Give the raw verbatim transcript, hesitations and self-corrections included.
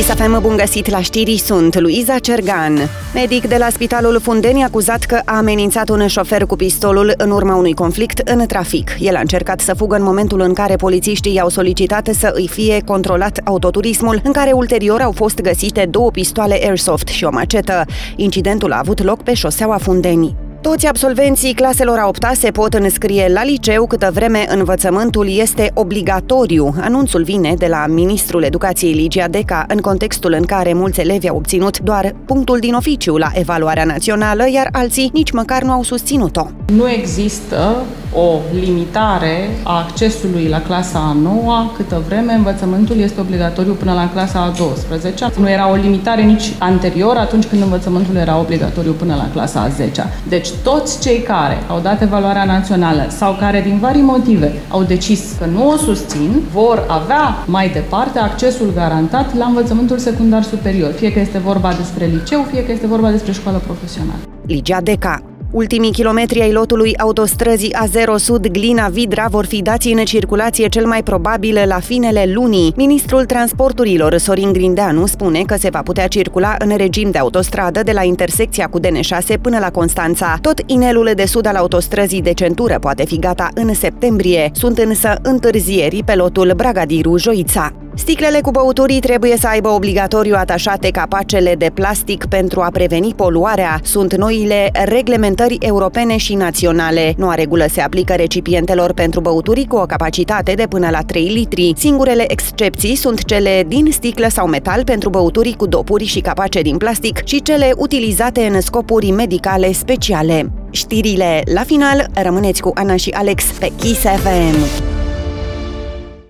Kiss F M, bun găsit la știri, sunt Luiza Cergan. Medic de la Spitalul Fundeni acuzat că a amenințat un șofer cu pistolul în urma unui conflict în trafic. El a încercat să fugă în momentul în care polițiștii i-au solicitat să îi fie controlat autoturismul, în care ulterior au fost găsite două pistoale airsoft și o macetă. Incidentul a avut loc pe șoseaua Fundeni. Toți absolvenții claselor a opta se pot înscrie la liceu câtă vreme învățământul este obligatoriu. Anunțul vine de la ministrul Educației Ligia Deca, în contextul în care mulți elevi au obținut doar punctul din oficiu la evaluarea națională, iar alții nici măcar nu au susținut-o. Nu există o limitare a accesului la clasa a noua câtă vreme învățământul este obligatoriu până la clasa a douăsprezecea. Nu era o limitare nici anterior, atunci când învățământul era obligatoriu până la clasa a zecea. Deci toți cei care au dat evaluarea națională sau care din vari motive au decis că nu o susțin, vor avea mai departe accesul garantat la învățământul secundar superior, fie că este vorba despre liceu, fie că este vorba despre școală profesională. Ligia Deca. Ultimii kilometri ai lotului autostrăzii A zero Sud Glina-Vidra vor fi dați în circulație cel mai probabil la finele lunii. Ministrul Transporturilor, Sorin Grindeanu, spune că se va putea circula în regim de autostradă de la intersecția cu D N șase până la Constanța. Tot inelul de sud al autostrăzii de centură poate fi gata în septembrie. Sunt însă întârzieri pe lotul Bragadiru-Joița. Sticlele cu băuturi trebuie să aibă obligatoriu atașate capacele de plastic pentru a preveni poluarea. Sunt noile reglementări europene și naționale. Noua regulă se aplică recipientelor pentru băuturi cu o capacitate de până la trei litri. Singurele excepții sunt cele din sticlă sau metal pentru băuturi cu dopuri și capace din plastic și cele utilizate în scopuri medicale speciale. Știrile la final, rămâneți cu Ana și Alex pe Kiss F M.